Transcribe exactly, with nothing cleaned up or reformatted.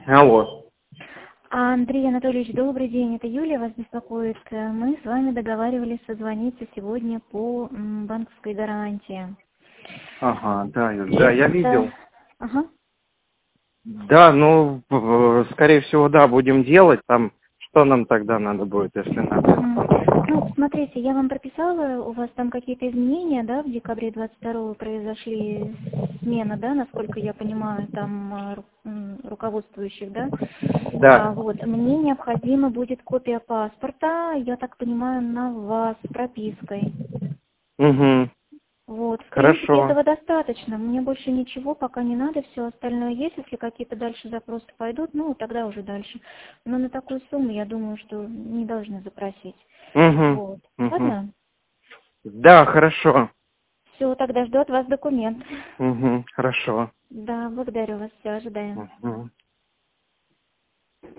Алло. Андрей Анатольевич, добрый день. Это Юлия вас беспокоит. Мы с вами договаривались созвониться сегодня по м, банковской гарантии. Ага, да, Юль, да, я видел. Ага. Да, ну, в- скорее всего, да, будем делать. Там, что нам тогда надо будет, если надо? Мгм. Ну, смотрите, я вам прописала, у вас там какие-то изменения, да, в декабре двадцать второго произошли смена, да, насколько я понимаю, там а, ру- м, руководствующих, да? А, Да. вот, мне необходима будет копия паспорта, я так понимаю, на вас с пропиской. Угу. Вот, в принципе, Хорошо. этого достаточно. Мне больше ничего пока не надо, все остальное есть. Если какие-то дальше запросы пойдут, ну, тогда уже дальше. Но на такую сумму, я думаю, что не должны запросить. Угу. Вот. Угу. Ладно? Да, хорошо. Все, тогда жду от вас документ. Угу. Хорошо. Да, благодарю вас, все, ожидаем. Угу.